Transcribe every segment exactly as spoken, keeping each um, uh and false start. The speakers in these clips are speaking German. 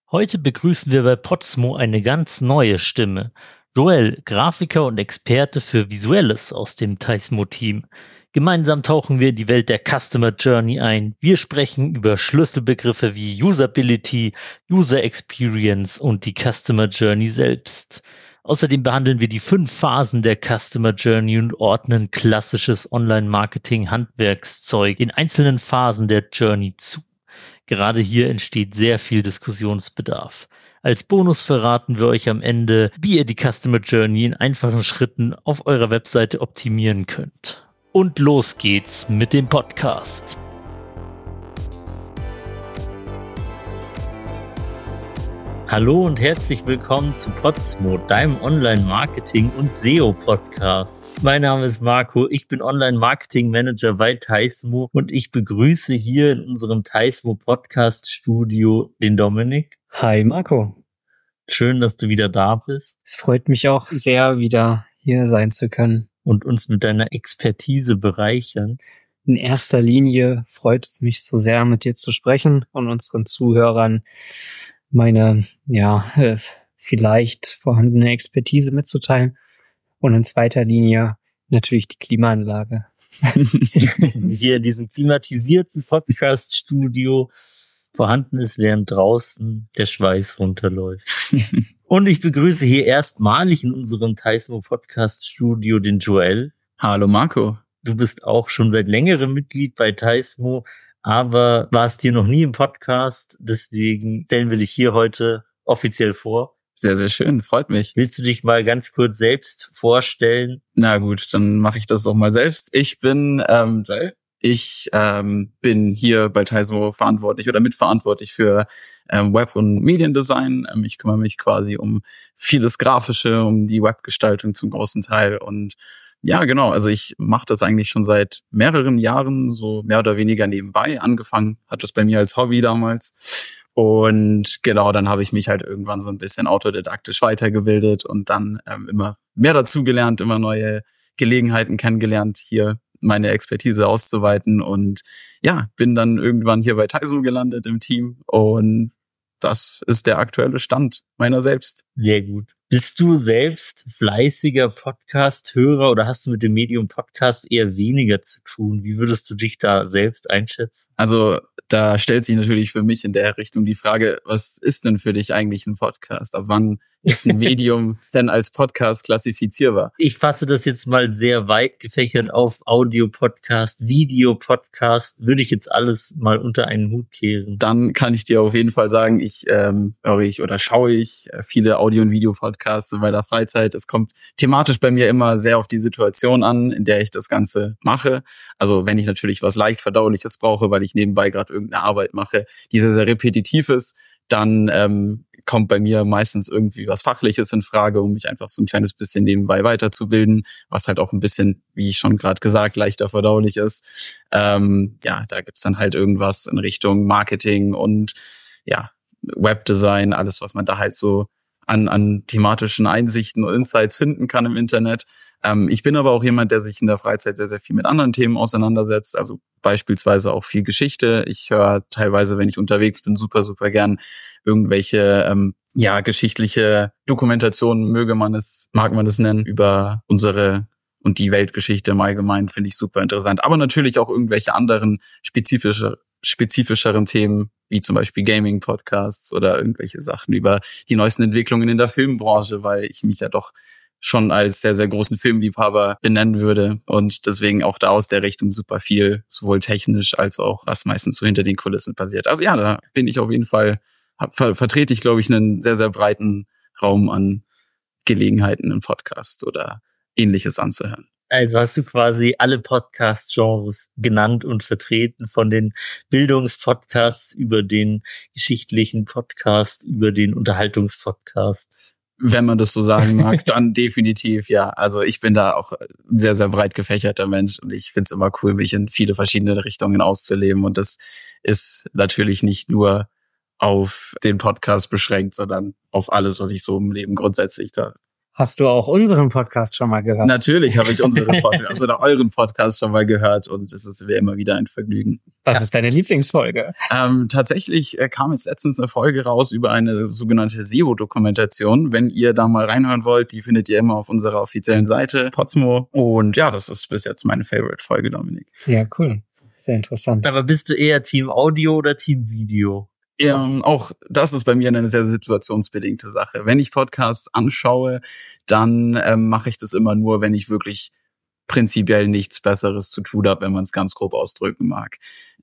Heute begrüßen wir bei Podsmo eine ganz neue Stimme. Joel, Grafiker und Experte für Visuelles aus dem Taismo-Team. Gemeinsam tauchen wir in die Welt der Customer Journey ein. Wir sprechen über Schlüsselbegriffe wie Usability, User Experience und die Customer Journey selbst. Außerdem behandeln wir die fünf Phasen der Customer Journey und ordnen klassisches Online-Marketing-Handwerkszeug in einzelnen Phasen der Journey zu. Gerade hier entsteht sehr viel Diskussionsbedarf. Als Bonus verraten wir euch am Ende, wie ihr die Customer Journey in einfachen Schritten auf eurer Webseite optimieren könnt. Und los geht's mit dem Podcast. Hallo und herzlich willkommen zu Podsmo, deinem Online-Marketing- und S E O-Podcast. Mein Name ist Marco, ich bin Online-Marketing-Manager bei Taismo und ich begrüße hier in unserem Taismo-Podcast-Studio den Dominik. Hi Marco. Schön, dass du wieder da bist. Es freut mich auch sehr, wieder hier sein zu können. Und uns mit deiner Expertise bereichern. In erster Linie freut es mich so sehr, mit dir zu sprechen und unseren Zuhörern meine, ja, äh, vielleicht vorhandene Expertise mitzuteilen. Und in zweiter Linie natürlich die Klimaanlage. Hier in diesem klimatisierten Podcast-Studio vorhanden ist, während draußen der Schweiß runterläuft. Und ich begrüße hier erstmalig in unserem Taismo Podcast Studio den Joel. Hallo Marco. Du bist auch schon seit längerem Mitglied bei Taismo, aber warst hier noch nie im Podcast. Deswegen stellen wir dich hier heute offiziell vor. Sehr, sehr schön. Freut mich. Willst du dich mal ganz kurz selbst vorstellen? Na gut, dann mache ich das doch mal selbst. Ich bin ähm, Joel. Ich ähm, bin hier bei Taismo verantwortlich oder mitverantwortlich für ähm, Web- und Mediendesign. Ähm, ich kümmere mich quasi um vieles Grafische, um die Webgestaltung zum großen Teil. Und ja, genau, also ich mache das eigentlich schon seit mehreren Jahren, so mehr oder weniger nebenbei. Angefangen hat das bei mir als Hobby damals. Und genau, dann habe ich mich halt irgendwann so ein bisschen autodidaktisch weitergebildet und dann ähm, immer mehr dazugelernt, immer neue Gelegenheiten kennengelernt, hier meine Expertise auszuweiten und ja, bin dann irgendwann hier bei Taismo gelandet im Team und das ist der aktuelle Stand meiner selbst. Sehr gut. Bist du selbst fleißiger Podcast-Hörer oder hast du mit dem Medium Podcast eher weniger zu tun? Wie würdest du dich da selbst einschätzen? Also da stellt sich natürlich für mich in der Richtung die Frage, was ist denn für dich eigentlich ein Podcast? Ab wann ist ein Medium denn als Podcast klassifizierbar? Ich fasse das jetzt mal sehr weit gefächert auf Audio-Podcast, Video-Podcast, würde ich jetzt alles mal unter einen Hut kehren. Dann kann ich dir auf jeden Fall sagen, ich ähm, höre ich oder schaue ich viele Audio- und Video-Podcasts in meiner Freizeit. Es kommt thematisch bei mir immer sehr auf die Situation an, in der ich das Ganze mache. Also wenn ich natürlich was leicht Verdauliches brauche, weil ich nebenbei gerade irgendeine Arbeit mache, die sehr, sehr repetitiv ist, dann ähm, kommt bei mir meistens irgendwie was Fachliches in Frage, um mich einfach so ein kleines bisschen nebenbei weiterzubilden, was halt auch ein bisschen, wie ich schon gerade gesagt, leichter verdaulich ist. Ähm, ja, da gibt's dann halt irgendwas in Richtung Marketing und ja, Webdesign, alles, was man da halt so an, an thematischen Einsichten und Insights finden kann im Internet. Ähm, ich bin aber auch jemand, der sich in der Freizeit sehr, sehr viel mit anderen Themen auseinandersetzt, also beispielsweise auch viel Geschichte. Ich höre teilweise, wenn ich unterwegs bin, super, super gern irgendwelche ähm, ja geschichtliche Dokumentationen, möge man es, mag man es nennen, über unsere und die Weltgeschichte im Allgemeinen, finde ich super interessant. Aber natürlich auch irgendwelche anderen spezifische, spezifischeren Themen, wie zum Beispiel Gaming-Podcasts oder irgendwelche Sachen über die neuesten Entwicklungen in der Filmbranche, weil ich mich ja doch schon als sehr, sehr großen Filmliebhaber benennen würde und deswegen auch da aus der Richtung super viel, sowohl technisch als auch was meistens so hinter den Kulissen passiert. Also ja, da bin ich auf jeden Fall, hab, ver, vertrete ich, glaube ich, einen sehr, sehr breiten Raum an Gelegenheiten im Podcast oder Ähnliches anzuhören. Also hast du quasi alle Podcast-Genres genannt und vertreten, von den Bildungspodcasts über den geschichtlichen Podcast, über den Unterhaltungspodcast. Wenn man das so sagen mag, dann definitiv, ja. Also ich bin da auch ein sehr, sehr breit gefächerter Mensch und ich finde es immer cool, mich in viele verschiedene Richtungen auszuleben. Und das ist natürlich nicht nur auf den Podcast beschränkt, sondern auf alles, was ich so im Leben grundsätzlich da Hast du auch unseren Podcast schon mal gehört? Natürlich habe ich unseren Podcast oder euren Podcast schon mal gehört und es ist wie immer wieder ein Vergnügen. Was ja. ist deine Lieblingsfolge? Ähm, tatsächlich äh, kam jetzt letztens eine Folge raus über eine sogenannte S E O-Dokumentation. Wenn ihr da mal reinhören wollt, die findet ihr immer auf unserer offiziellen Seite, Podsmo. Und ja, das ist bis jetzt meine Favorite-Folge, Dominik. Ja, cool. Sehr interessant. Aber bist du eher Team Audio oder Team Video? Ähm, auch das ist bei mir eine sehr situationsbedingte Sache. Wenn ich Podcasts anschaue, dann ähm, mache ich das immer nur, wenn ich wirklich prinzipiell nichts Besseres zu tun habe, wenn man es ganz grob ausdrücken mag.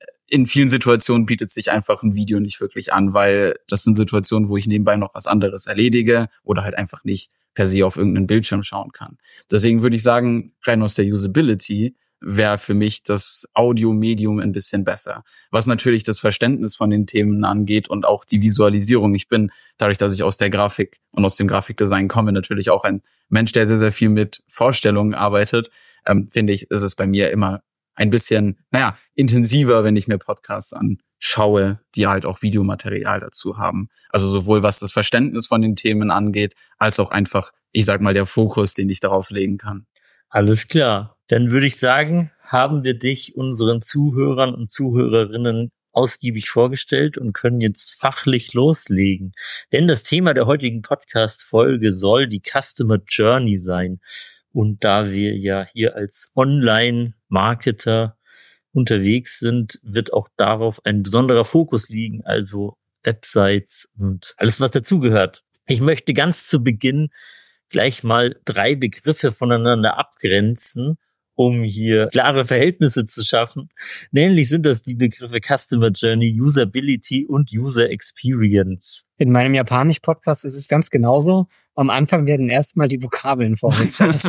In vielen Situationen bietet sich einfach ein Video nicht wirklich an, weil das sind Situationen, wo ich nebenbei noch was anderes erledige oder halt einfach nicht per se auf irgendeinen Bildschirm schauen kann. Deswegen würde ich sagen, rein aus der Usability wäre für mich das Audio-Medium ein bisschen besser. Was natürlich das Verständnis von den Themen angeht und auch die Visualisierung. Ich bin, dadurch, dass ich aus der Grafik und aus dem Grafikdesign komme, natürlich auch ein Mensch, der sehr, sehr viel mit Vorstellungen arbeitet. Ähm, finde ich, ist es bei mir immer ein bisschen, naja, intensiver, wenn ich mir Podcasts anschaue, die halt auch Videomaterial dazu haben. Also sowohl was das Verständnis von den Themen angeht, als auch einfach, ich sag mal, der Fokus, den ich darauf legen kann. Alles klar. Dann würde ich sagen, haben wir dich unseren Zuhörern und Zuhörerinnen ausgiebig vorgestellt und können jetzt fachlich loslegen. Denn das Thema der heutigen Podcast-Folge soll die Customer Journey sein. Und da wir ja hier als Online-Marketer unterwegs sind, wird auch darauf ein besonderer Fokus liegen, also Websites und alles, was dazugehört. Ich möchte ganz zu Beginn gleich mal drei Begriffe voneinander abgrenzen, um hier klare Verhältnisse zu schaffen. Nämlich sind das die Begriffe Customer Journey, Usability und User Experience. In meinem Japanisch-Podcast ist es ganz genauso. Am Anfang werden erstmal die Vokabeln vorgestellt.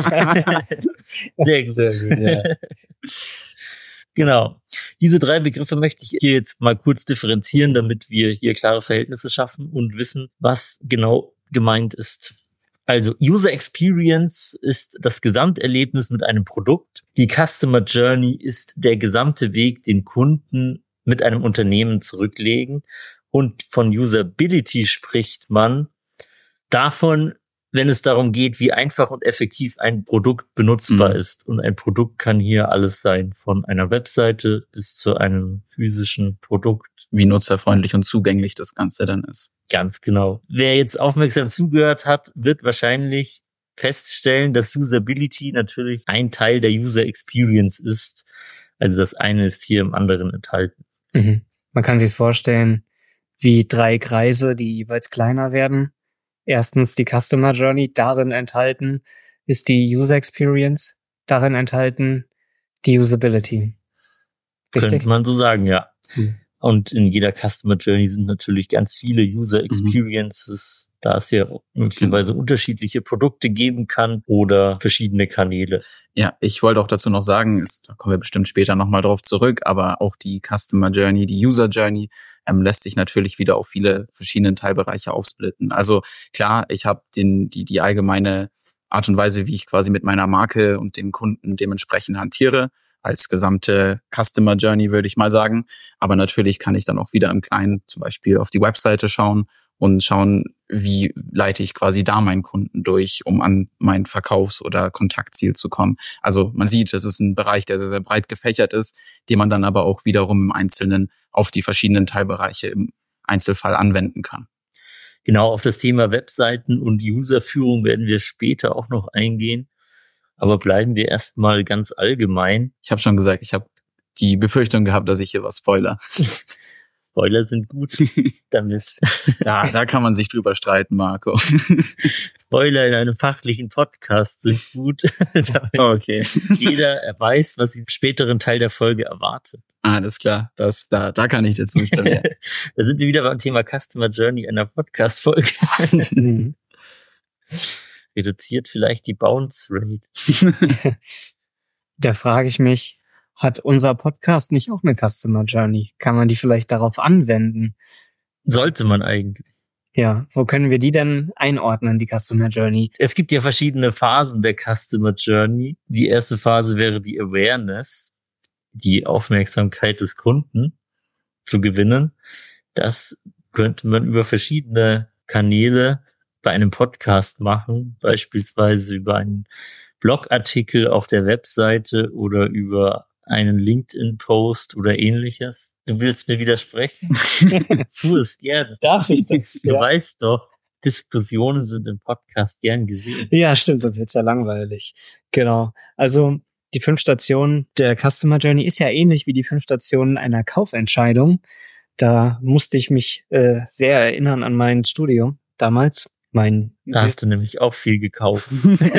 Sehr gut. Sehr gut, ja. Genau. Diese drei Begriffe möchte ich hier jetzt mal kurz differenzieren, damit wir hier klare Verhältnisse schaffen und wissen, was genau gemeint ist. Also User Experience ist das Gesamterlebnis mit einem Produkt. Die Customer Journey ist der gesamte Weg, den Kunden mit einem Unternehmen zurücklegen. Und von Usability spricht man davon, wenn es darum geht, wie einfach und effektiv ein Produkt benutzbar mhm. ist. Und ein Produkt kann hier alles sein, von einer Webseite bis zu einem physischen Produkt. Wie nutzerfreundlich und zugänglich das Ganze dann ist. Ganz genau. Wer jetzt aufmerksam zugehört hat, wird wahrscheinlich feststellen, dass Usability natürlich ein Teil der User Experience ist. Also das eine ist hier im anderen enthalten. Mhm. Man kann sich vorstellen, wie drei Kreise, die jeweils kleiner werden. Erstens die Customer Journey, darin enthalten ist die User Experience, darin enthalten die Usability. Richtig? Könnte man so sagen, ja. Mhm. Und in jeder Customer Journey sind natürlich ganz viele User Experiences, mhm. da es ja möglicherweise genau. unterschiedliche Produkte geben kann oder verschiedene Kanäle. Ja, ich wollte auch dazu noch sagen, ist, da kommen wir bestimmt später nochmal drauf zurück, aber auch die Customer Journey, die User Journey ähm, lässt sich natürlich wieder auf viele verschiedene Teilbereiche aufsplitten. Also klar, ich habe den die die allgemeine Art und Weise, wie ich quasi mit meiner Marke und den Kunden dementsprechend hantiere, als gesamte Customer Journey, würde ich mal sagen. Aber natürlich kann ich dann auch wieder im Kleinen zum Beispiel auf die Webseite schauen und schauen, wie leite ich quasi da meinen Kunden durch, um an mein Verkaufs- oder Kontaktziel zu kommen. Also man sieht, das ist ein Bereich, der sehr, sehr breit gefächert ist, den man dann aber auch wiederum im Einzelnen auf die verschiedenen Teilbereiche im Einzelfall anwenden kann. Genau, auf das Thema Webseiten und Userführung werden wir später auch noch eingehen. Aber bleiben wir erstmal ganz allgemein. Ich habe schon gesagt, ich habe die Befürchtung gehabt, dass ich hier was spoiler. Spoiler sind gut. Damit. Da, da kann man sich drüber streiten, Marco. Spoiler in einem fachlichen Podcast sind gut. Damit okay. Jeder weiß, was im späteren Teil der Folge erwartet. Ah, alles klar. Das, da, da kann ich dir zustimmen. Da sind wir wieder beim Thema Customer Journey einer Podcast-Folge. Reduziert vielleicht die Bounce Rate. Da frage ich mich, hat unser Podcast nicht auch eine Customer Journey? Kann man die vielleicht darauf anwenden? Sollte man eigentlich. Ja, wo können wir die denn einordnen, die Customer Journey? Es gibt ja verschiedene Phasen der Customer Journey. Die erste Phase wäre die Awareness, die Aufmerksamkeit des Kunden zu gewinnen. Das könnte man über verschiedene Kanäle bei einem Podcast machen, beispielsweise über einen Blogartikel auf der Webseite oder über einen LinkedIn-Post oder ähnliches. Du willst mir widersprechen? Tu es gerne. Darf ich das? Du Ja. weißt doch, Diskussionen sind im Podcast gern gesehen. Ja, stimmt, sonst wird's ja langweilig. Genau. Also die fünf Stationen der Customer Journey ist ja ähnlich wie die fünf Stationen einer Kaufentscheidung. Da musste ich mich äh, sehr erinnern an mein Studium damals. Mein Da hast du nämlich auch viel gekauft.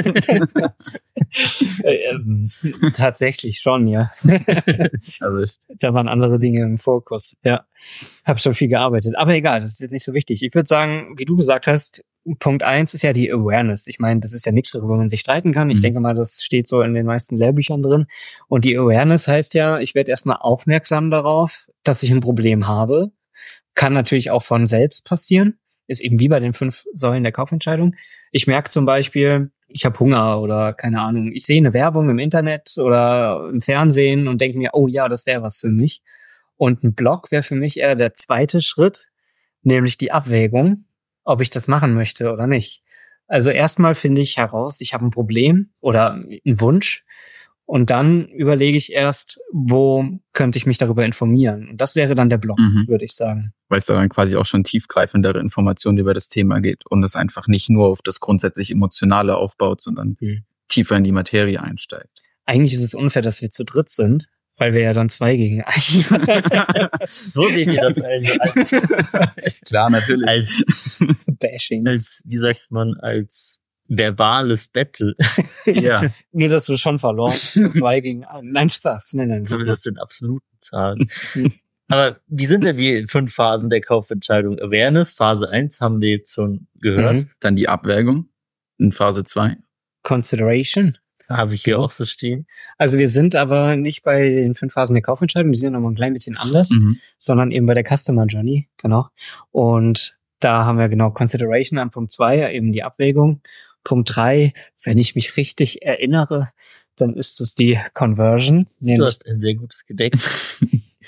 äh, ähm, tatsächlich schon, ja. Also ich, Da waren andere Dinge im Fokus. Ja, habe schon viel gearbeitet. Aber egal, das ist jetzt nicht so wichtig. Ich würde sagen, wie du gesagt hast, Punkt eins ist ja die Awareness. Ich meine, das ist ja nichts, worüber man sich streiten kann. Ich Mhm. denke mal, das steht so in den meisten Lehrbüchern drin. Und die Awareness heißt ja, ich werde erstmal aufmerksam darauf, dass ich ein Problem habe. Kann natürlich auch von selbst passieren. Ist eben wie bei den fünf Säulen der Kaufentscheidung. Ich merke zum Beispiel, ich habe Hunger oder keine Ahnung. Ich sehe eine Werbung im Internet oder im Fernsehen und denke mir, oh ja, das wäre was für mich. Und ein Blog wäre für mich eher der zweite Schritt, nämlich die Abwägung, ob ich das machen möchte oder nicht. Also erstmal finde ich heraus, ich habe ein Problem oder einen Wunsch. Und dann überlege ich erst, wo könnte ich mich darüber informieren. Und das wäre dann der Blog, Mhm. würde ich sagen. weil es da dann quasi auch schon tiefgreifendere Informationen über das Thema geht und es einfach nicht nur auf das grundsätzlich Emotionale aufbaut, sondern Mhm. tiefer in die Materie einsteigt. Eigentlich ist es unfair, dass wir zu dritt sind, weil wir ja dann zwei gegen einen. So seht ihr das also als, Klar, natürlich. als, Bashing. als, wie sagt man, als verbales Battle. Ja. Nur, dass du schon verloren hast. Zwei gegen einen. Nein, Spaß. Nein, nein. Zumindest in absoluten Zahlen. Aber wie sind denn die fünf Phasen der Kaufentscheidung? Awareness, Phase eins haben wir jetzt schon gehört. Mhm. Dann die Abwägung in Phase zwei. Consideration. Habe ich hier auch so stehen. Also wir sind aber nicht bei den fünf Phasen der Kaufentscheidung, die sind noch mal ein klein bisschen anders, Mhm. sondern eben bei der Customer Journey, genau. Und da haben wir genau Consideration an Punkt zwei, eben die Abwägung. Punkt drei, wenn ich mich richtig erinnere, dann ist es die Conversion. Du Nämlich, hast ein sehr gutes Gedächtnis.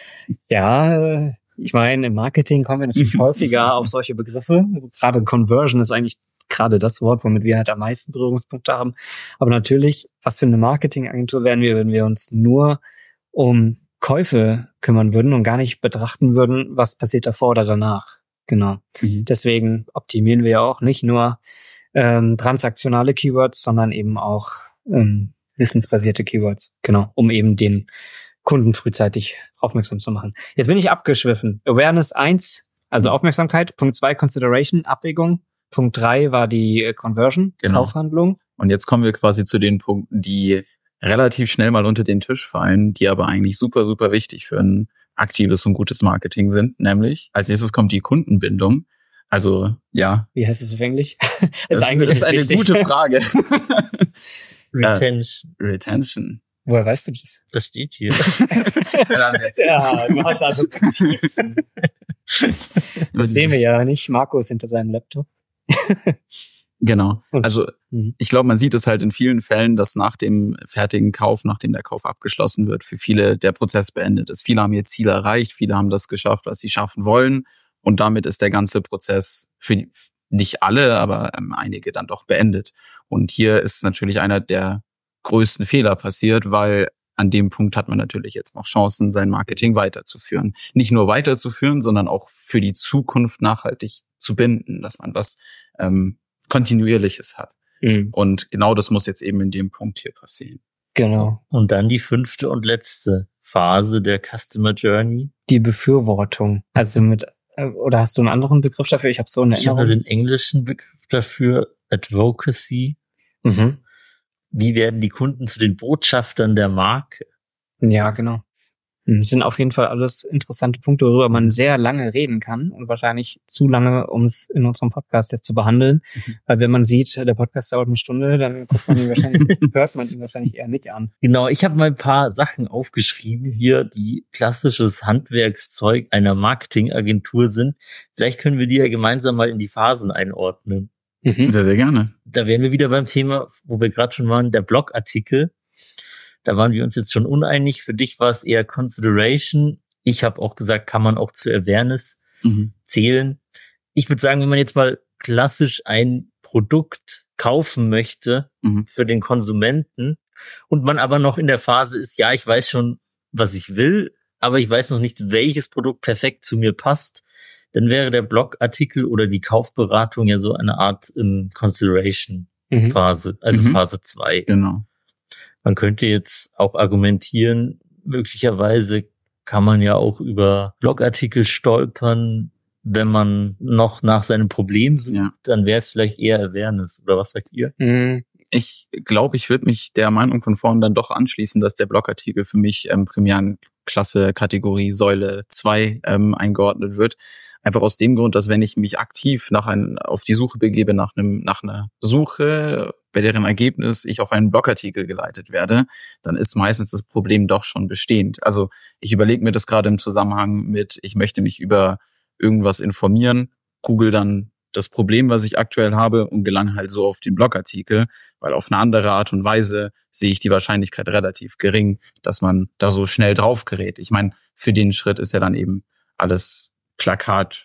ja, äh, ich meine, im Marketing kommen wir natürlich häufiger auf solche Begriffe. Gerade Conversion ist eigentlich gerade das Wort, womit wir halt am meisten Berührungspunkte haben. Aber natürlich, was für eine Marketingagentur wären wir, wenn wir uns nur um Käufe kümmern würden und gar nicht betrachten würden, was passiert davor oder danach. Genau. Mhm. Deswegen optimieren wir ja auch nicht nur ähm, transaktionale Keywords, sondern eben auch ähm, wissensbasierte Keywords. Genau, um eben den Kunden frühzeitig aufmerksam zu machen. Jetzt bin ich abgeschwiffen. Awareness eins, also Aufmerksamkeit. Punkt zwei, Consideration, Abwägung. Punkt drei war die äh, Conversion, Genau. Kaufhandlung. Und jetzt kommen wir quasi zu den Punkten, die relativ schnell mal unter den Tisch fallen, die aber eigentlich super, super wichtig für ein aktives und gutes Marketing sind. Nämlich, als nächstes kommt die Kundenbindung. Also, ja. Wie heißt es auf Englisch? Das, eigentlich das ist eine wichtig. gute Frage. Retention. Retention. Woher weißt du das? Das steht hier. Ja, du hast also Notizen. Das sehen wir ja nicht. Marco ist hinter seinem Laptop. Genau. Und- Also Mhm. ich glaube, man sieht es halt in vielen Fällen, dass nach dem fertigen Kauf, nachdem der Kauf abgeschlossen wird, für viele der Prozess beendet ist. Viele haben ihr Ziel erreicht, viele haben das geschafft, was sie schaffen wollen. Und damit ist der ganze Prozess für die, nicht alle, aber ähm, einige dann doch beendet. Und hier ist natürlich einer der größten Fehler passiert, weil an dem Punkt hat man natürlich jetzt noch Chancen, sein Marketing weiterzuführen. Nicht nur weiterzuführen, sondern auch für die Zukunft nachhaltig zu binden, dass man was ähm, Kontinuierliches hat. Mhm. Und genau das muss jetzt eben in dem Punkt hier passieren. Genau. Und dann die fünfte und letzte Phase der Customer Journey. Die Befürwortung. Also mit, äh, oder hast du einen anderen Begriff dafür? Ich habe so eine Ich habe nur Erinnerung. den englischen Begriff dafür, Advocacy. Mhm. Wie werden die Kunden zu den Botschaftern der Marke? Ja, genau. Das sind auf jeden Fall alles interessante Punkte, worüber man sehr lange reden kann und wahrscheinlich zu lange, um es in unserem Podcast jetzt zu behandeln. Mhm. Weil wenn man sieht, der Podcast dauert eine Stunde, dann guckt man ihn wahrscheinlich, hört man ihn wahrscheinlich eher nicht an. Genau, ich habe mal ein paar Sachen aufgeschrieben hier, die klassisches Handwerkszeug einer Marketingagentur sind. Vielleicht können wir die ja gemeinsam mal in die Phasen einordnen. Mhm. Sehr, sehr gerne. Da wären wir wieder beim Thema, wo wir gerade schon waren, der Blogartikel. Da waren wir uns jetzt schon uneinig. Für dich war es eher Consideration. Ich habe auch gesagt, kann man auch zu Awareness Mhm. zählen. ich würde sagen, wenn man jetzt mal klassisch ein Produkt kaufen möchte mhm. für den Konsumenten und man aber noch in der Phase ist, ja, ich weiß schon, was ich will, aber ich weiß noch nicht, welches Produkt perfekt zu mir passt, dann wäre der Blogartikel oder die Kaufberatung ja so eine Art ähm, Consideration-Phase, mhm. also mhm. Phase zwei. Genau. Man könnte jetzt auch argumentieren, möglicherweise kann man ja auch über Blogartikel stolpern, wenn man noch nach seinem Problem sucht, ja. dann wäre es vielleicht eher Awareness. Oder was sagt ihr? Ich glaube, ich würde mich der Meinung von vorn dann doch anschließen, dass der Blogartikel für mich ähm, Premierenklasse Kategorie Säule zwei ähm, eingeordnet wird. Einfach aus dem Grund, dass wenn ich mich aktiv nach ein, auf die Suche begebe, nach einem nach einer Suche, bei deren Ergebnis ich auf einen Blogartikel geleitet werde, dann ist meistens das Problem doch schon bestehend. Also ich überlege mir das gerade im Zusammenhang mit, ich möchte mich über irgendwas informieren, google dann das Problem, was ich aktuell habe und gelange halt so auf den Blogartikel, weil auf eine andere Art und Weise sehe ich die Wahrscheinlichkeit relativ gering, dass man da so schnell drauf gerät. Ich meine, für den Schritt ist ja dann eben alles Plakat,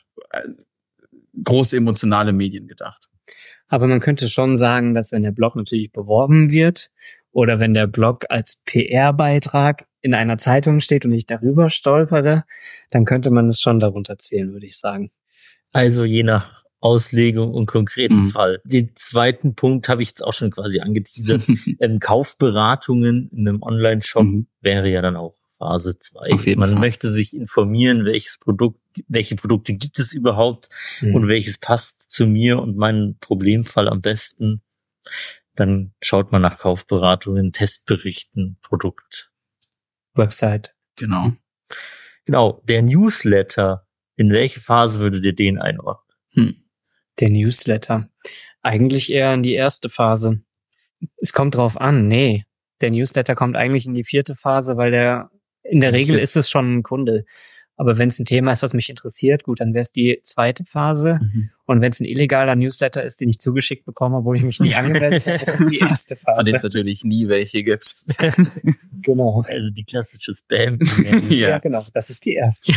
große emotionale Medien gedacht. Aber man könnte schon sagen, dass wenn der Blog natürlich beworben wird oder wenn der Blog als P R-Beitrag in einer Zeitung steht und ich darüber stolpere, dann könnte man es schon darunter zählen, würde ich sagen. Also je nach Auslegung und konkreten mhm. Fall. Den zweiten Punkt habe ich jetzt auch schon quasi angeteasert. ähm, Kaufberatungen in einem Online-Shop mhm. wäre ja dann auch Phase zwei. Man Fall. möchte sich informieren, welches Produkt, welche Produkte gibt es überhaupt mhm. und welches passt zu mir und meinem Problemfall am besten. Dann schaut man nach Kaufberatungen, Testberichten, Produkt. Website. Genau. Genau. Der Newsletter. In welche Phase würdet ihr den einordnen? Hm. Der Newsletter. Eigentlich eher in die erste Phase. Es kommt drauf an. Nee. Der Newsletter kommt eigentlich in die vierte Phase, weil der in der Regel ist es schon ein Kunde. Aber wenn es ein Thema ist, was mich interessiert, gut, dann wäre es die zweite Phase. Mhm. Und wenn es ein illegaler Newsletter ist, den ich zugeschickt bekomme, obwohl ich mich nie angemeldet habe, ist es die erste Phase. Von denen es natürlich nie welche gibt. Genau. Also die klassische Spam. ja. ja, genau. Das ist die erste.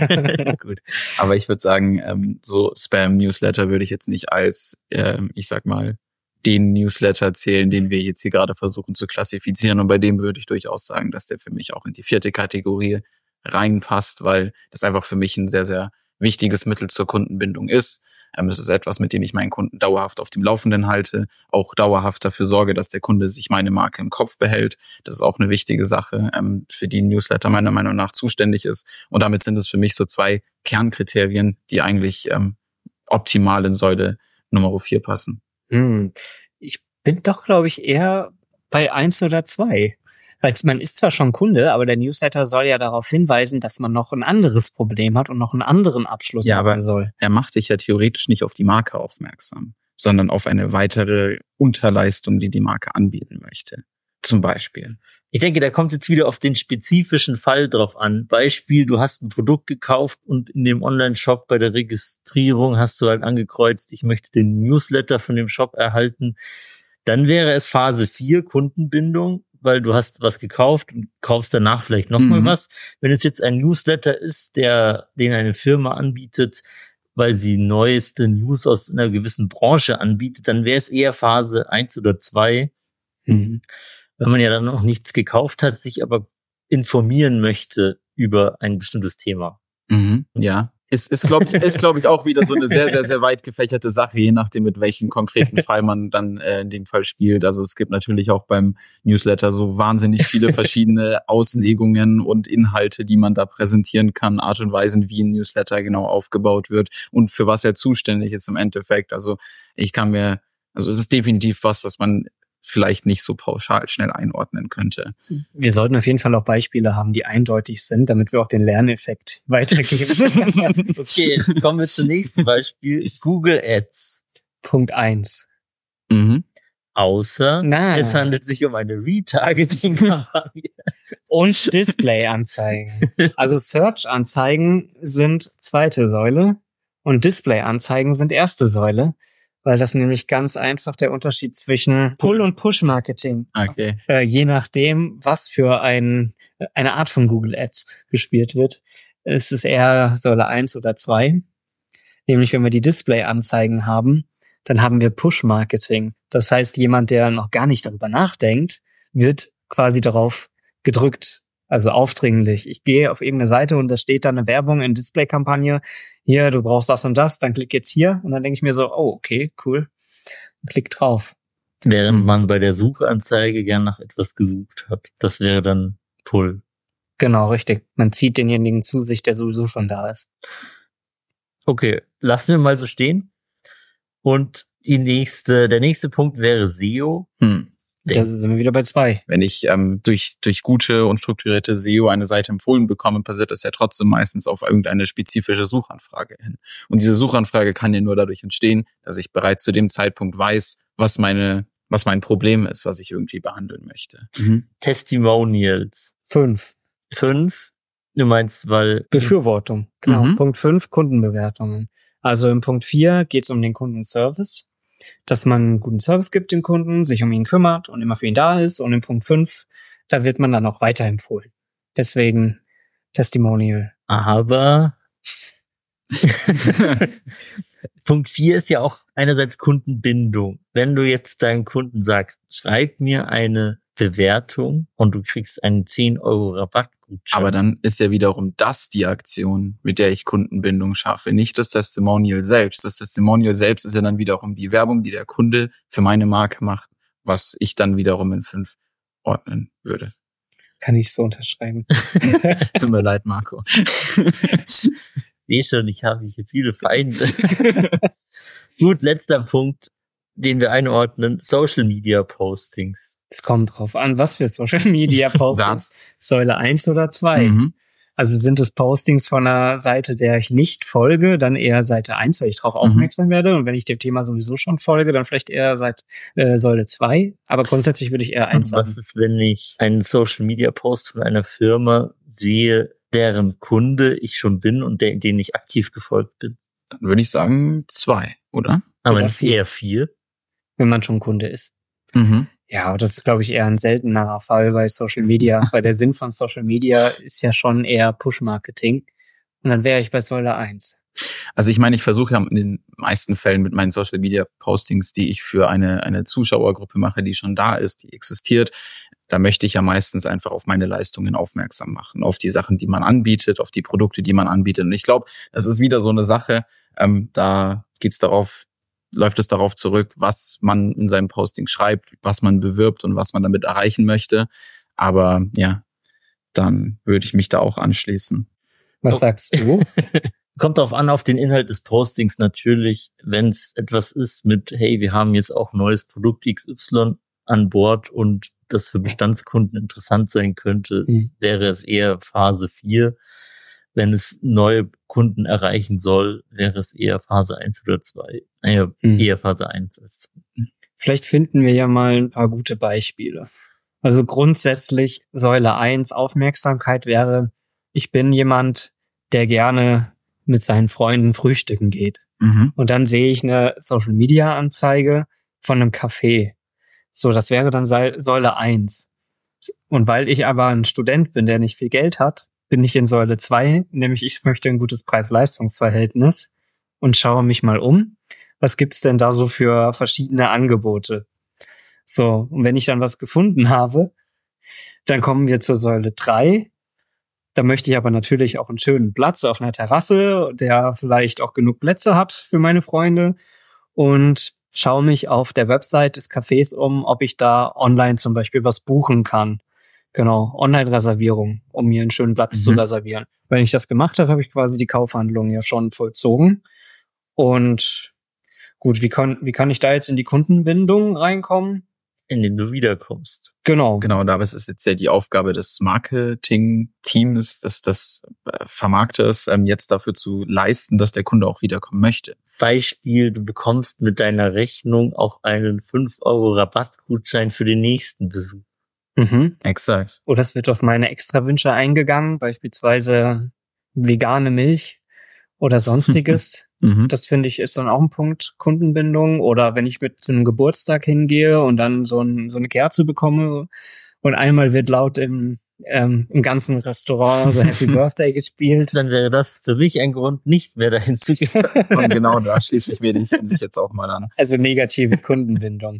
Gut. Aber ich würde sagen, ähm, so Spam-Newsletter würde ich jetzt nicht als, ähm, ich sag mal, den Newsletter zählen, den wir jetzt hier gerade versuchen zu klassifizieren. Und bei dem würde ich durchaus sagen, dass der für mich auch in die vierte Kategorie reinpasst, weil das einfach für mich ein sehr, sehr wichtiges Mittel zur Kundenbindung ist. Ähm, das ist etwas, mit dem ich meinen Kunden dauerhaft auf dem Laufenden halte, auch dauerhaft dafür sorge, dass der Kunde sich meine Marke im Kopf behält. Das ist auch eine wichtige Sache, ähm, für die ein Newsletter meiner Meinung nach zuständig ist. Und damit sind es für mich so zwei Kernkriterien, die eigentlich ähm, optimal in Säule Nummer vier passen. Hm. Ich bin doch, glaube ich, eher bei eins oder zwei. Weil man ist zwar schon Kunde, aber der Newsletter soll ja darauf hinweisen, dass man noch ein anderes Problem hat und noch einen anderen Abschluss ja, haben soll. Er macht dich ja theoretisch nicht auf die Marke aufmerksam, sondern auf eine weitere Unterleistung, die die Marke anbieten möchte. Zum Beispiel. Ich denke, da kommt jetzt wieder auf den spezifischen Fall drauf an. Beispiel, du hast ein Produkt gekauft und in dem Online-Shop bei der Registrierung hast du halt angekreuzt, ich möchte den Newsletter von dem Shop erhalten. Dann wäre es Phase vier, Kundenbindung, weil du hast was gekauft und kaufst danach vielleicht noch mhm. mal was. Wenn es jetzt ein Newsletter ist, der den eine Firma anbietet, weil sie neueste News aus einer gewissen Branche anbietet, dann wäre es eher Phase eins oder zwei. Mhm. Wenn man ja dann noch nichts gekauft hat, sich aber informieren möchte über ein bestimmtes Thema. Mhm. Ja. Ist, ist glaube ich, ist, glaub ich, auch wieder so eine sehr, sehr, sehr weit gefächerte Sache, je nachdem, mit welchem konkreten Fall man dann äh, in dem Fall spielt. Also es gibt natürlich auch beim Newsletter so wahnsinnig viele verschiedene Auslegungen und Inhalte, die man da präsentieren kann, Art und Weisen, wie ein Newsletter genau aufgebaut wird und für was er zuständig ist im Endeffekt. Also ich kann mir, also es ist definitiv was, was man vielleicht nicht so pauschal schnell einordnen könnte. Wir sollten auf jeden Fall auch Beispiele haben, die eindeutig sind, damit wir auch den Lerneffekt weitergeben. Okay, kommen wir zum nächsten Beispiel. Google Ads. Punkt eins. Mhm. Außer Na. es handelt sich um eine Retargeting-Kampagne. Und Display-Anzeigen. Also Search-Anzeigen sind zweite Säule und Display-Anzeigen sind erste Säule. Weil das nämlich ganz einfach der Unterschied zwischen Pull- und Push-Marketing. Okay. Äh, je nachdem, was für ein, eine Art von Google Ads gespielt wird. Ist es eher Säule eins oder zwei. Nämlich, wenn wir die Display-Anzeigen haben, dann haben wir Push-Marketing. Das heißt, jemand, der noch gar nicht darüber nachdenkt, wird quasi darauf gedrückt, also aufdringlich. Ich gehe auf irgendeine Seite und da steht dann eine Werbung in Display-Kampagne. Hier, du brauchst das und das, dann klick jetzt hier. Und dann denke ich mir so, oh, okay, cool. Klick drauf. Während man bei der Suchanzeige gern nach etwas gesucht hat. Das wäre dann Pull. Genau, richtig. Man zieht denjenigen zu sich, der sowieso schon da ist. Okay, lassen wir mal so stehen. Und die nächste, der nächste Punkt wäre S E O. Hm. Da sind wir wieder bei zwei. Wenn ich ähm, durch durch gute und strukturierte S E O eine Seite empfohlen bekomme, passiert das ja trotzdem meistens auf irgendeine spezifische Suchanfrage hin. Und diese Suchanfrage kann ja nur dadurch entstehen, dass ich bereits zu dem Zeitpunkt weiß, was meine was mein Problem ist, was ich irgendwie behandeln möchte. Mhm. Testimonials. Fünf. Fünf? Du meinst, weil... Befürwortung. Genau. Mhm. Punkt fünf, Kundenbewertungen. Also im Punkt vier geht es um den Kundenservice. Dass man einen guten Service gibt dem Kunden, sich um ihn kümmert und immer für ihn da ist. Und in Punkt fünf, da wird man dann auch weiterempfohlen. Deswegen Testimonial. Aber Punkt vier ist ja auch einerseits Kundenbindung. Wenn du jetzt deinem Kunden sagst, schreib mir eine Bewertung und du kriegst einen zehn Euro Rabattgutschein. Aber dann ist ja wiederum das die Aktion, mit der ich Kundenbindung schaffe, nicht das Testimonial selbst. Das Testimonial selbst ist ja dann wiederum die Werbung, die der Kunde für meine Marke macht, was ich dann wiederum in fünf ordnen würde. Kann ich so unterschreiben. Tut mir leid, Marco. Sehe schon, ich habe hier viele Feinde. Gut, letzter Punkt, den wir einordnen, Social Media Postings. Es kommt drauf an, was für Social Media Postings. Säule eins oder zwei. Mhm. Also sind es Postings von einer Seite, der ich nicht folge, dann eher Seite eins, weil ich darauf Mhm. aufmerksam werde. Und wenn ich dem Thema sowieso schon folge, dann vielleicht eher seit äh, Säule zwei. Aber grundsätzlich würde ich eher eins Was sagen. ist, wenn ich einen Social Media Post von einer Firma sehe, deren Kunde ich schon bin und der, denen ich aktiv gefolgt bin? Dann würde ich sagen zwei, oder? Aber Oder nicht vier. eher vier. Wenn man schon Kunde ist. Mhm. Ja, aber das ist, glaube ich, eher ein seltenerer Fall bei Social Media, weil der Sinn von Social Media ist ja schon eher Push-Marketing. Und dann wäre ich bei Säule eins. Also ich meine, ich versuche ja in den meisten Fällen mit meinen Social Media Postings, die ich für eine eine Zuschauergruppe mache, die schon da ist, die existiert, da möchte ich ja meistens einfach auf meine Leistungen aufmerksam machen, auf die Sachen, die man anbietet, auf die Produkte, die man anbietet. Und ich glaube, das ist wieder so eine Sache, ähm, da geht's darauf, läuft es darauf zurück, was man in seinem Posting schreibt, was man bewirbt und was man damit erreichen möchte. Aber ja, dann würde ich mich da auch anschließen. Was Oh. sagst du? Kommt darauf an, auf den Inhalt des Postings natürlich. Wenn es etwas ist mit, hey, wir haben jetzt auch neues Produkt X Y an Bord und das für Bestandskunden interessant sein könnte, Mhm. wäre es eher Phase vier. Wenn es neue Kunden erreichen soll, wäre es eher Phase eins oder zwei. Naja, Mhm. eher Phase eins ist. Vielleicht finden wir ja mal ein paar gute Beispiele. Also grundsätzlich Säule eins Aufmerksamkeit wäre, ich bin jemand, der gerne mit seinen Freunden frühstücken geht. Mhm. Und dann sehe ich eine Social-Media-Anzeige von einem Café. So, das wäre dann Sei- Säule eins. Und weil ich aber ein Student bin, der nicht viel Geld hat, bin ich in Säule zwei, nämlich ich möchte ein gutes Preis-Leistungs-Verhältnis und schaue mich mal um. Was gibt's denn da so für verschiedene Angebote? So, und wenn ich dann was gefunden habe, dann kommen wir zur Säule drei. Da möchte ich aber natürlich auch einen schönen Platz auf einer Terrasse, der vielleicht auch genug Plätze hat für meine Freunde, und schaue mich auf der Website des Cafés um, ob ich da online zum Beispiel was buchen kann. Genau, Online-Reservierung, um mir einen schönen Platz Mhm. zu reservieren. Wenn ich das gemacht habe, habe ich quasi die Kaufhandlung ja schon vollzogen. Und gut, wie kann, wie kann ich da jetzt in die Kundenbindung reinkommen? Indem du wiederkommst. Genau. Genau, da ist es jetzt ja die Aufgabe des Marketing-Teams, des, des äh, Vermarkters, ähm, jetzt dafür zu leisten, dass der Kunde auch wiederkommen möchte. Beispiel, du bekommst mit deiner Rechnung auch einen fünf Euro Rabattgutschein für den nächsten Besuch. Mhm. Exakt. Oder es wird auf meine Extrawünsche eingegangen, beispielsweise vegane Milch oder sonstiges. Mhm. Das finde ich ist dann auch ein Punkt Kundenbindung. Oder wenn ich mit zu einem Geburtstag hingehe und dann so, ein, so eine Kerze bekomme und einmal wird laut im ähm, im ganzen Restaurant so Happy Birthday gespielt. Dann wäre das für mich ein Grund, nicht mehr dahin zu gehen. Und genau da schließe ich mir dich endlich jetzt auch mal an. Also negative Kundenbindung.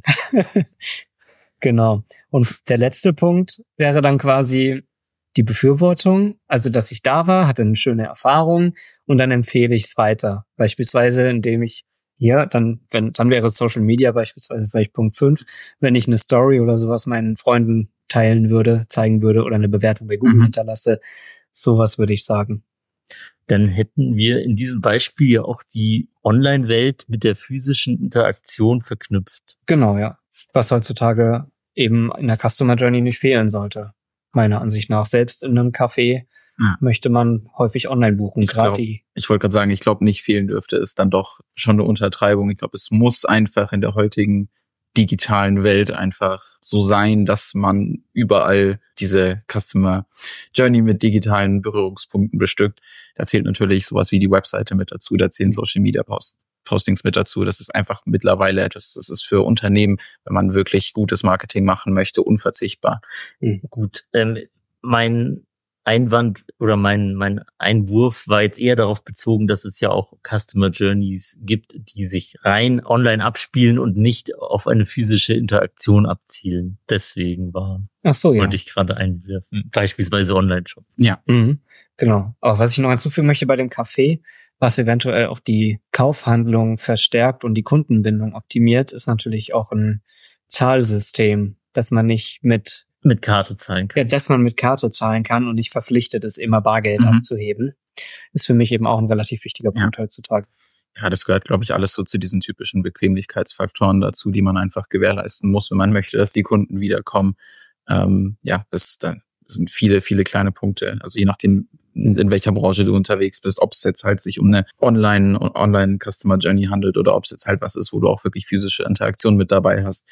Genau. Und der letzte Punkt wäre dann quasi die Befürwortung. Also, dass ich da war, hatte eine schöne Erfahrung und dann empfehle ich es weiter. Beispielsweise, indem ich hier, dann, wenn, dann wäre Social Media beispielsweise vielleicht Punkt fünf, wenn ich eine Story oder sowas meinen Freunden teilen würde, zeigen würde oder eine Bewertung bei Google mhm. hinterlasse. Sowas würde ich sagen. Dann hätten wir in diesem Beispiel ja auch die Online-Welt mit der physischen Interaktion verknüpft. Genau, ja. Was heutzutage eben in der Customer Journey nicht fehlen sollte. Meiner Ansicht nach. Selbst in einem Café ja. möchte man häufig online buchen. Gerade die. Ich wollte gerade sagen, ich glaube, nicht fehlen dürfte, ist dann doch schon eine Untertreibung. Ich glaube, es muss einfach in der heutigen digitalen Welt einfach so sein, dass man überall diese Customer Journey mit digitalen Berührungspunkten bestückt. Da zählt natürlich sowas wie die Webseite mit dazu, da zählen Social Media Posts. Postings mit dazu. Das ist einfach mittlerweile etwas, das ist für Unternehmen, wenn man wirklich gutes Marketing machen möchte, unverzichtbar. Mhm. Gut, ähm, mein Einwand oder mein mein Einwurf war jetzt eher darauf bezogen, dass es ja auch Customer Journeys gibt, die sich rein online abspielen und nicht auf eine physische Interaktion abzielen. Deswegen war, Ach so, ja. wollte ich gerade einwerfen, beispielsweise Online-Shop. Ja, mhm. Genau. Aber was ich noch hinzufügen möchte bei dem Café, was eventuell auch die Kaufhandlung verstärkt und die Kundenbindung optimiert, ist natürlich auch ein Zahlsystem, dass man nicht mit mit Karte zahlen kann. Ja, dass man mit Karte zahlen kann und nicht verpflichtet ist, immer Bargeld mhm. abzuheben, ist für mich eben auch ein relativ wichtiger Punkt ja. heutzutage. Ja, das gehört, glaube ich, alles so zu diesen typischen Bequemlichkeitsfaktoren dazu, die man einfach gewährleisten muss, wenn man möchte, dass die Kunden wiederkommen. Ähm, ja, das, da sind viele, viele kleine Punkte. Also je nachdem, in welcher Branche du unterwegs bist, ob es jetzt halt sich um eine Online, Online Customer Journey handelt oder ob es jetzt halt was ist, wo du auch wirklich physische Interaktion mit dabei hast.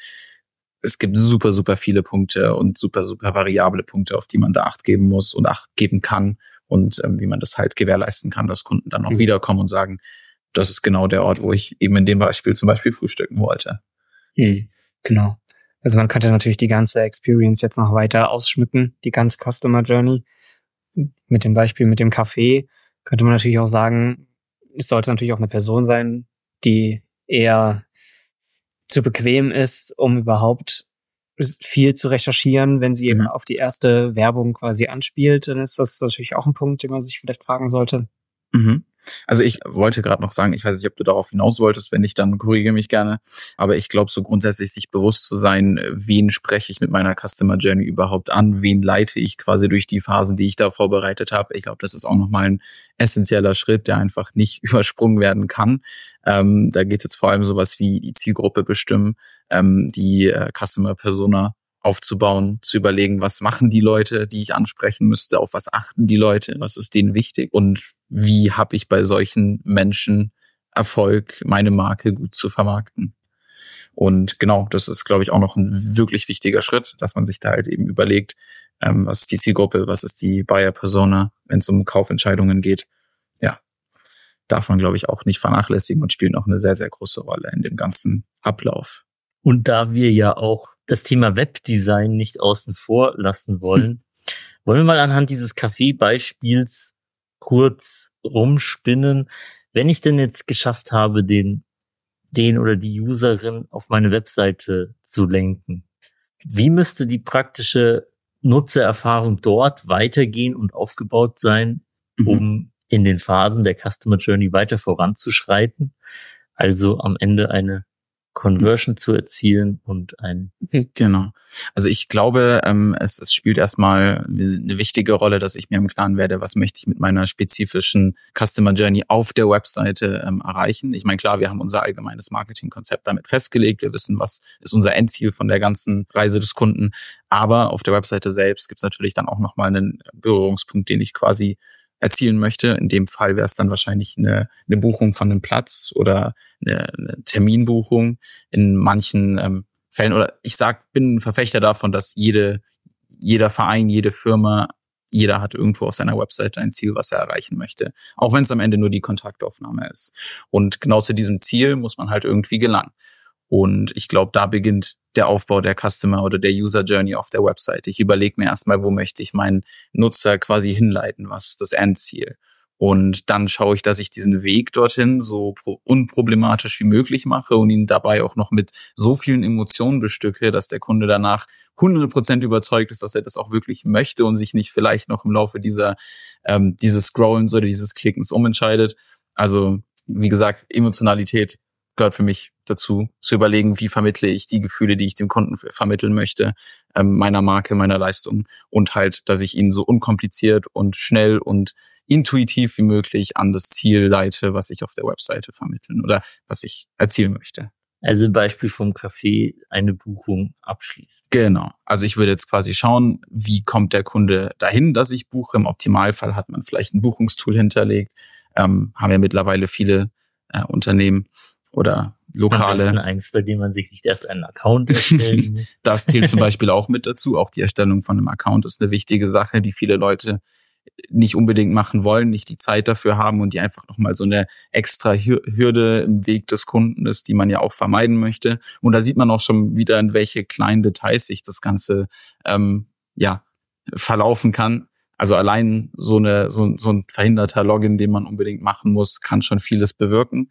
Es gibt super, super viele Punkte und super, super variable Punkte, auf die man da Acht geben muss und Acht geben kann und ähm, wie man das halt gewährleisten kann, dass Kunden dann auch mhm. wiederkommen und sagen, das ist genau der Ort, wo ich eben in dem Beispiel zum Beispiel frühstücken wollte. Mhm. Genau. Also man könnte natürlich die ganze Experience jetzt noch weiter ausschmücken, die ganze Customer Journey. Mit dem Beispiel mit dem Café könnte man natürlich auch sagen, es sollte natürlich auch eine Person sein, die eher zu bequem ist, um überhaupt viel zu recherchieren. Wenn sie mhm. auf die erste Werbung quasi anspielt, dann ist das natürlich auch ein Punkt, den man sich vielleicht fragen sollte. Mhm. Also ich wollte gerade noch sagen, ich weiß nicht, ob du darauf hinaus wolltest, wenn nicht, dann korrigiere mich gerne. Aber ich glaube, so grundsätzlich sich bewusst zu sein, wen spreche ich mit meiner Customer Journey überhaupt an, wen leite ich quasi durch die Phasen, die ich da vorbereitet habe. Ich glaube, das ist auch nochmal ein essentieller Schritt, der einfach nicht übersprungen werden kann. Ähm, da geht es jetzt vor allem sowas wie die Zielgruppe bestimmen, ähm, die äh, Customer Persona aufzubauen, zu überlegen, was machen die Leute, die ich ansprechen müsste, auf was achten die Leute, was ist denen wichtig und wie habe ich bei solchen Menschen Erfolg, meine Marke gut zu vermarkten. Und genau, das ist, glaube ich, auch noch ein wirklich wichtiger Schritt, dass man sich da halt eben überlegt, ähm, was ist die Zielgruppe, was ist die Buyer-Persona, wenn es um Kaufentscheidungen geht. Ja, darf man, glaube ich, auch nicht vernachlässigen und spielt noch eine sehr, sehr große Rolle in dem ganzen Ablauf. Und da wir ja auch das Thema Webdesign nicht außen vor lassen wollen, wollen wir mal anhand dieses Café-Beispiels kurz rumspinnen. Wenn ich denn jetzt geschafft habe, den, den oder die Userin auf meine Webseite zu lenken, wie müsste die praktische Nutzererfahrung dort weitergehen und aufgebaut sein, mhm. um in den Phasen der Customer Journey weiter voranzuschreiten? Also am Ende eine Conversion zu erzielen und ein... Genau. Also ich glaube, ähm, es, es spielt erstmal eine wichtige Rolle, dass ich mir im Klaren werde, was möchte ich mit meiner spezifischen Customer Journey auf der Webseite ähm, erreichen. Ich meine, klar, wir haben unser allgemeines Marketingkonzept damit festgelegt. Wir wissen, was ist unser Endziel von der ganzen Reise des Kunden. Aber auf der Webseite selbst gibt es natürlich dann auch nochmal einen Berührungspunkt, den ich quasi erzielen möchte. In dem Fall wäre es dann wahrscheinlich eine, eine Buchung von einem Platz oder eine, eine Terminbuchung. In manchen ähm, Fällen, oder ich sag, bin ein Verfechter davon, dass jede, jeder Verein, jede Firma, jeder hat irgendwo auf seiner Webseite ein Ziel, was er erreichen möchte. Auch wenn es am Ende nur die Kontaktaufnahme ist. Und genau zu diesem Ziel muss man halt irgendwie gelangen. Und ich glaube, da beginnt der Aufbau der Customer oder der User Journey auf der Webseite. Ich überlege mir erstmal, wo möchte ich meinen Nutzer quasi hinleiten, was ist das Endziel. Und dann schaue ich, dass ich diesen Weg dorthin so unproblematisch wie möglich mache und ihn dabei auch noch mit so vielen Emotionen bestücke, dass der Kunde danach hundert Prozent überzeugt ist, dass er das auch wirklich möchte und sich nicht vielleicht noch im Laufe dieser ähm, dieses Scrollens oder dieses Klickens umentscheidet. Also wie gesagt, Emotionalität gehört für mich dazu, zu überlegen, wie vermittle ich die Gefühle, die ich dem Kunden vermitteln möchte, ähm, meiner Marke, meiner Leistung und halt, dass ich ihn so unkompliziert und schnell und intuitiv wie möglich an das Ziel leite, was ich auf der Webseite vermitteln oder was ich erzielen möchte. Also im Beispiel vom Café eine Buchung abschließen. Genau. Also ich würde jetzt quasi schauen, wie kommt der Kunde dahin, dass ich buche. Im Optimalfall hat man vielleicht ein Buchungstool hinterlegt. Ähm, haben ja mittlerweile viele äh, Unternehmen oder Lokale. Am besten eins, bei dem man sich nicht erst einen Account erstellen muss. Das zählt zum Beispiel auch mit dazu. Auch die Erstellung von einem Account ist eine wichtige Sache, die viele Leute nicht unbedingt machen wollen, nicht die Zeit dafür haben und die einfach nochmal so eine extra Hürde im Weg des Kunden ist, die man ja auch vermeiden möchte. Und da sieht man auch schon wieder, in welche kleinen Details sich das Ganze ähm, ja verlaufen kann. Also allein so eine so, so ein verhinderter Login, den man unbedingt machen muss, kann schon vieles bewirken.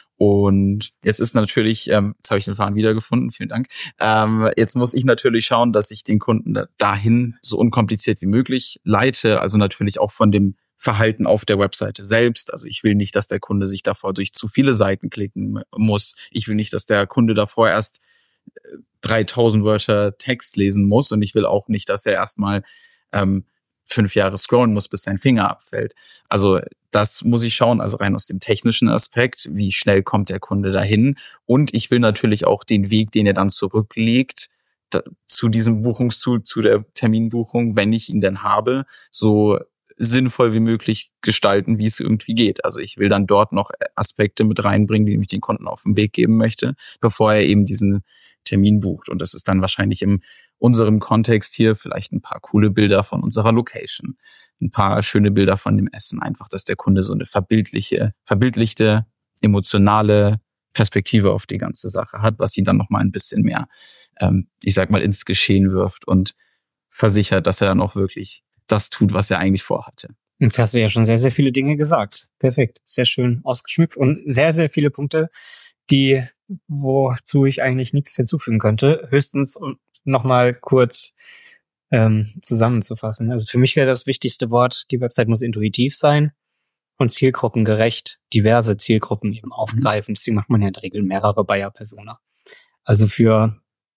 Und jetzt ist natürlich, ähm, jetzt habe ich den Faden wiedergefunden, vielen Dank. Ähm, jetzt muss ich natürlich schauen, dass ich den Kunden da, dahin so unkompliziert wie möglich leite. Also natürlich auch von dem Verhalten auf der Webseite selbst. Also ich will nicht, dass der Kunde sich davor durch zu viele Seiten klicken muss. Ich will nicht, dass der Kunde davor erst dreitausend Wörter Text lesen muss. Und ich will auch nicht, dass er erstmal ähm, fünf Jahre scrollen muss, bis sein Finger abfällt. Also das muss ich schauen, also rein aus dem technischen Aspekt, wie schnell kommt der Kunde dahin. Und ich will natürlich auch den Weg, den er dann zurücklegt, da, zu diesem Buchungstool, zu der Terminbuchung, wenn ich ihn denn habe, so sinnvoll wie möglich gestalten, wie es irgendwie geht. Also ich will dann dort noch Aspekte mit reinbringen, die ich den Kunden auf den Weg geben möchte, bevor er eben diesen Termin bucht. Und das ist dann wahrscheinlich in unserem Kontext hier vielleicht ein paar coole Bilder von unserer Location, ein paar schöne Bilder von dem Essen, einfach, dass der Kunde so eine verbildliche, verbildlichte, emotionale Perspektive auf die ganze Sache hat, was ihn dann noch mal ein bisschen mehr, ähm, ich sag mal, ins Geschehen wirft und versichert, dass er dann auch wirklich das tut, was er eigentlich vorhatte. Jetzt hast du ja schon sehr, sehr viele Dinge gesagt. Perfekt. Sehr schön ausgeschmückt und sehr, sehr viele Punkte, die, wozu ich eigentlich nichts hinzufügen könnte. Höchstens nochmal kurz ähm, zusammenzufassen. Also für mich wäre das wichtigste Wort, die Website muss intuitiv sein und zielgruppengerecht, diverse Zielgruppen eben aufgreifen. Deswegen macht man ja in der Regel mehrere Buyer-Persona. Also für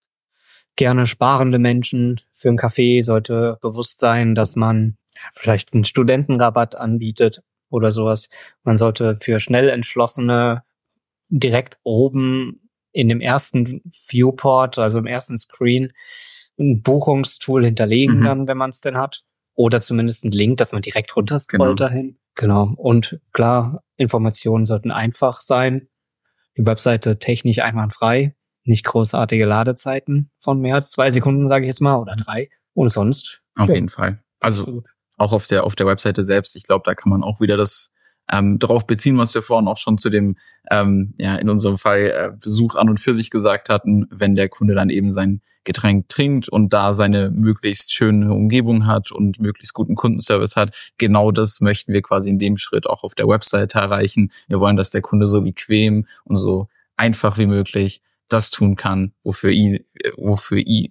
gerne sparende Menschen, für ein Café sollte bewusst sein, dass man vielleicht einen Studentenrabatt anbietet oder sowas. Man sollte für schnell Entschlossene direkt oben in dem ersten Viewport, also im ersten Screen, ein Buchungstool hinterlegen, mhm. dann, wenn man es denn hat. Oder zumindest einen Link, dass man direkt runterscrollt genau. dahin. Genau. Und klar, Informationen sollten einfach sein. Die Webseite technisch einwandfrei. Nicht großartige Ladezeiten von mehr als zwei Sekunden, sage ich jetzt mal, oder drei. Und sonst. Auf ja. jeden Fall. Also auch auf der auf der Webseite selbst. Ich glaube, da kann man auch wieder das ähm, darauf beziehen, was wir vorhin auch schon zu dem, ähm, ja, in unserem Fall äh, Besuch an und für sich gesagt hatten, wenn der Kunde dann eben sein Getränk trinkt und da seine möglichst schöne Umgebung hat und möglichst guten Kundenservice hat. Genau das möchten wir quasi in dem Schritt auch auf der Webseite erreichen. Wir wollen, dass der Kunde so bequem und so einfach wie möglich das tun kann, wofür ihn, wofür ihn,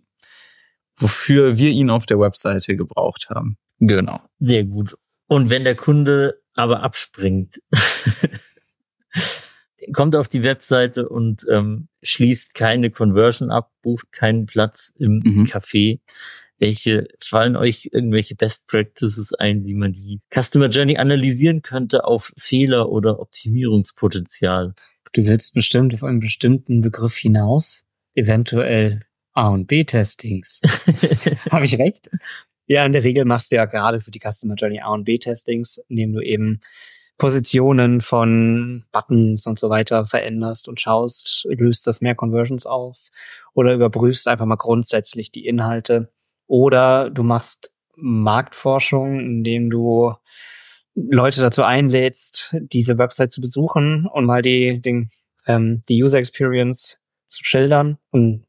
wofür wir ihn auf der Webseite gebraucht haben. Genau. Sehr gut. Und wenn der Kunde aber abspringt, kommt auf die Webseite und ähm, schließt keine Conversion ab, bucht keinen Platz im mhm. Café. Welche fallen euch irgendwelche Best Practices ein, wie man die Customer Journey analysieren könnte auf Fehler oder Optimierungspotenzial? Du willst bestimmt auf einen bestimmten Begriff hinaus, eventuell A- und B-Testings. Habe ich recht? Ja, in der Regel machst du ja gerade für die Customer Journey A- und B-Testings, indem du eben Positionen von Buttons und so weiter veränderst und schaust, löst das mehr Conversions aus oder überprüfst einfach mal grundsätzlich die Inhalte. Oder du machst Marktforschung, indem du Leute dazu einlädst, diese Website zu besuchen und mal die, den, ähm, die User Experience zu schildern und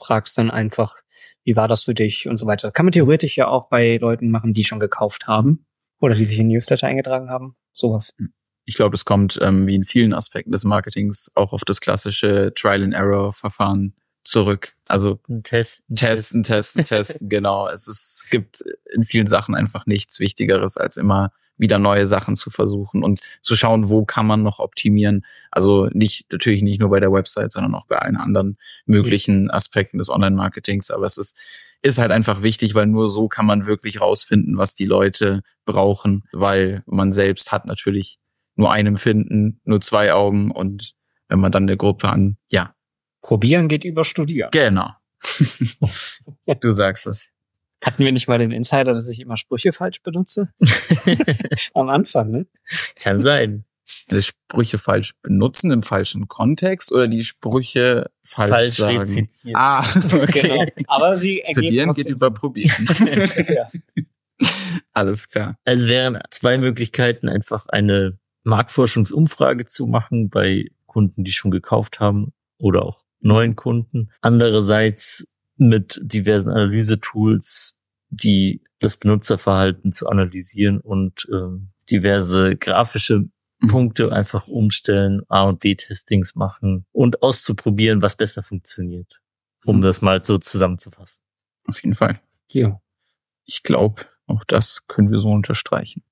fragst dann einfach, wie war das für dich und so weiter. Kann man theoretisch ja auch bei Leuten machen, die schon gekauft haben oder die sich in Newsletter eingetragen haben. Sowas. Ich glaube, das kommt ähm, wie in vielen Aspekten des Marketings auch auf das klassische Trial-and-Error-Verfahren zurück. Also testen, testen, testen, testen, genau. Es ist, gibt in vielen Sachen einfach nichts Wichtigeres, als immer wieder neue Sachen zu versuchen und zu schauen, wo kann man noch optimieren. Also nicht natürlich nicht nur bei der Website, sondern auch bei allen anderen möglichen Aspekten des Online-Marketings. Aber es ist ist halt einfach wichtig, weil nur so kann man wirklich rausfinden, was die Leute brauchen, weil man selbst hat natürlich nur ein Empfinden, nur zwei Augen und wenn man dann eine Gruppe an, ja. Probieren geht über Studieren. Genau. Du sagst es. Hatten wir nicht mal den Insider, dass ich immer Sprüche falsch benutze? Am Anfang, ne? Kann sein. Die Sprüche falsch benutzen im falschen Kontext oder die Sprüche falsch, falsch sagen? Rezitieren. Ah, okay. Genau. Aber sie Studieren geht über Probieren. Ja. Alles klar. Also wären zwei Möglichkeiten, einfach eine Marktforschungsumfrage zu machen bei Kunden, die schon gekauft haben oder auch neuen Kunden. Andererseits mit diversen Analysetools, die das Benutzerverhalten zu analysieren und ähm, diverse grafische Punkte einfach umstellen, A- und B-Testings machen und auszuprobieren, was besser funktioniert, um mhm. das mal so zusammenzufassen. Auf jeden Fall. Ja. Ich glaube, auch das können wir so unterstreichen.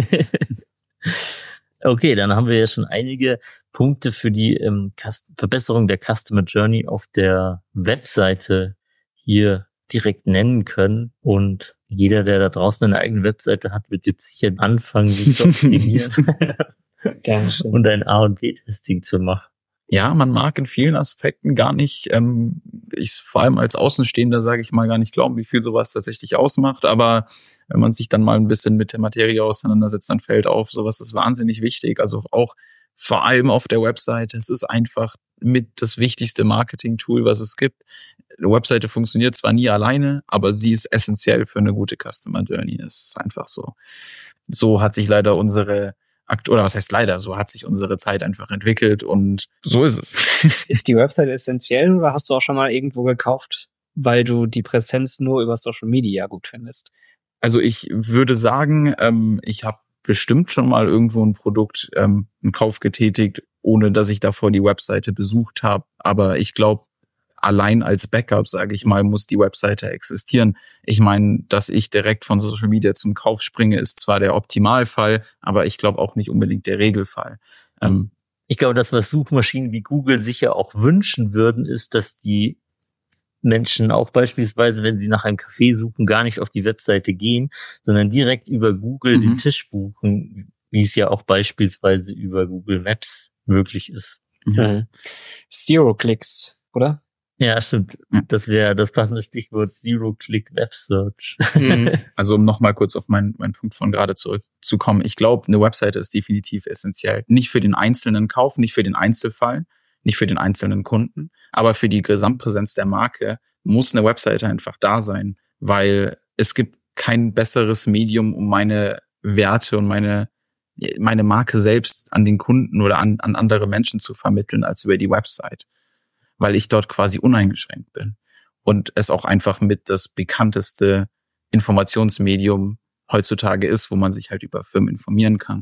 Okay, dann haben wir ja schon einige Punkte für die ähm, Cust- Verbesserung der Customer Journey auf der Webseite hier direkt nennen können. Und jeder, der da draußen eine eigene Webseite hat, wird jetzt sicher anfangen, die zu optimieren und ein A- und B-Testing zu machen. Ja, man mag in vielen Aspekten gar nicht, ähm, ich vor allem als Außenstehender, sage ich mal, gar nicht glauben, wie viel sowas tatsächlich ausmacht. Aber wenn man sich dann mal ein bisschen mit der Materie auseinandersetzt, dann fällt auf, sowas ist wahnsinnig wichtig. Also auch vor allem auf der Webseite. Es ist einfach mit das wichtigste Marketing-Tool, was es gibt. Eine Webseite funktioniert zwar nie alleine, aber sie ist essentiell für eine gute Customer Journey. Es ist einfach so. So hat sich leider unsere Akt oder was heißt leider, so hat sich unsere Zeit einfach entwickelt und so ist es. Ist die Webseite essentiell oder hast du auch schon mal irgendwo gekauft, weil du die Präsenz nur über Social Media gut findest? Also ich würde sagen, ähm, ich habe bestimmt schon mal irgendwo ein Produkt, ähm, einen Kauf getätigt, ohne dass ich davor die Webseite besucht habe. Aber ich glaube, allein als Backup, sage ich mal, muss die Webseite existieren. Ich meine, dass ich direkt von Social Media zum Kauf springe, ist zwar der Optimalfall, aber ich glaube auch nicht unbedingt der Regelfall. Ähm, ich glaube, das, was Suchmaschinen wie Google sicher auch wünschen würden, ist, dass die Menschen auch beispielsweise, wenn sie nach einem Café suchen, gar nicht auf die Webseite gehen, sondern direkt über Google mhm. den Tisch buchen, wie es ja auch beispielsweise über Google Maps möglich ist. Mhm. Zero-Clicks, oder? Ja, stimmt. Das wäre das passende Stichwort Zero-Click-Web-Search. Mhm. Also um nochmal kurz auf meinen, meinen Punkt von gerade zurückzukommen. Ich glaube, eine Webseite ist definitiv essentiell. Nicht für den einzelnen Kauf, nicht für den Einzelfall, nicht für den einzelnen Kunden, aber für die Gesamtpräsenz der Marke muss eine Webseite einfach da sein, weil es gibt kein besseres Medium, um meine Werte und meine meine Marke selbst an den Kunden oder an, an andere Menschen zu vermitteln als über die Website, weil ich dort quasi uneingeschränkt bin und es auch einfach mit das bekannteste Informationsmedium heutzutage ist, wo man sich halt über Firmen informieren kann.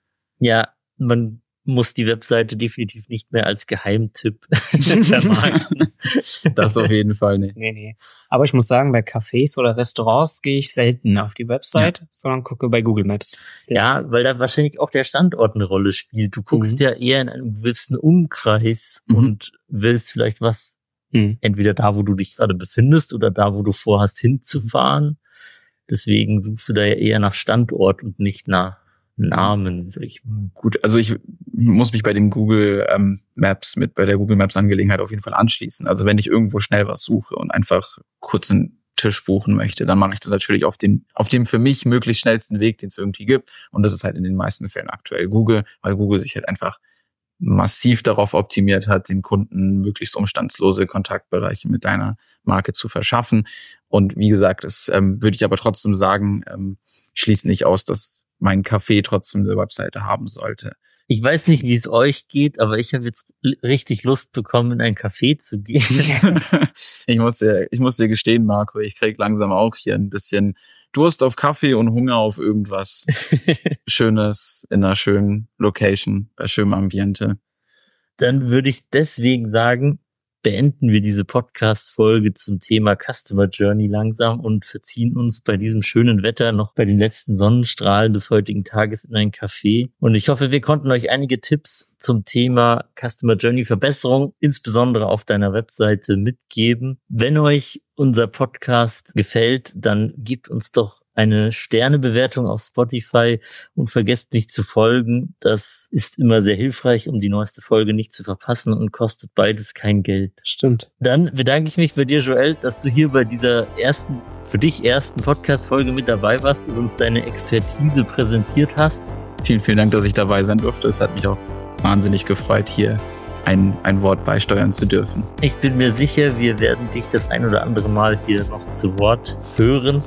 Ja, man muss die Webseite definitiv nicht mehr als Geheimtipp vermarkten. Das auf jeden Fall nicht. Nee, nee. Aber ich muss sagen, bei Cafés oder Restaurants gehe ich selten auf die Website, ja. sondern gucke bei Google Maps. Ja, weil da wahrscheinlich auch der Standort eine Rolle spielt. Du guckst mhm. ja eher in einem gewissen Umkreis mhm. und willst vielleicht was, mhm. entweder da, wo du dich gerade befindest oder da, wo du vorhast hinzufahren. Deswegen suchst du da ja eher nach Standort und nicht nach Namen, sag ich mal. Gut, also ich muss mich bei dem Google ähm, Maps mit bei der Google Maps Angelegenheit auf jeden Fall anschließen. Also wenn ich irgendwo schnell was suche und einfach kurz einen Tisch buchen möchte, dann mache ich das natürlich auf den auf dem für mich möglichst schnellsten Weg, den es irgendwie gibt. Und das ist halt in den meisten Fällen aktuell Google, weil Google sich halt einfach massiv darauf optimiert hat, den Kunden möglichst umstandslose Kontaktbereiche mit deiner Marke zu verschaffen. Und wie gesagt, das ähm, würde ich aber trotzdem sagen, ähm, schließt nicht aus, dass mein Café trotzdem eine Webseite haben sollte. Ich weiß nicht, wie es euch geht, aber ich habe jetzt richtig Lust bekommen, in ein Café zu gehen. ich muss dir, ich muss dir gestehen, Marco, ich krieg langsam auch hier ein bisschen Durst auf Kaffee und Hunger auf irgendwas Schönes in einer schönen Location, bei schönem Ambiente. Dann würde ich deswegen sagen, beenden wir diese Podcast-Folge zum Thema Customer Journey langsam und verziehen uns bei diesem schönen Wetter noch bei den letzten Sonnenstrahlen des heutigen Tages in ein Café. Und ich hoffe, wir konnten euch einige Tipps zum Thema Customer Journey Verbesserung, insbesondere auf deiner Webseite, mitgeben. Wenn euch unser Podcast gefällt, dann gebt uns doch eine Sternebewertung auf Spotify und vergesst nicht zu folgen. Das ist immer sehr hilfreich, um die neueste Folge nicht zu verpassen und kostet beides kein Geld. Stimmt. Dann bedanke ich mich bei dir, Joel, dass du hier bei dieser ersten, für dich ersten Podcast-Folge mit dabei warst und uns deine Expertise präsentiert hast. Vielen, vielen Dank, dass ich dabei sein durfte. Es hat mich auch wahnsinnig gefreut, hier ein, ein Wort beisteuern zu dürfen. Ich bin mir sicher, wir werden dich das ein oder andere Mal hier noch zu Wort hören.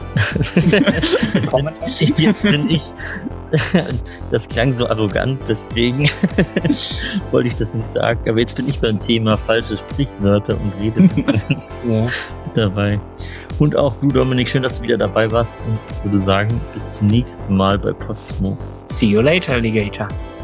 Jetzt bin ich, das klang so arrogant, deswegen wollte ich das nicht sagen, aber jetzt bin ich beim Thema falsche Sprichwörter und rede ja. dabei. Und auch du, Dominik, schön, dass du wieder dabei warst und ich würde sagen, bis zum nächsten Mal bei Podsmo. See you later, Alligator.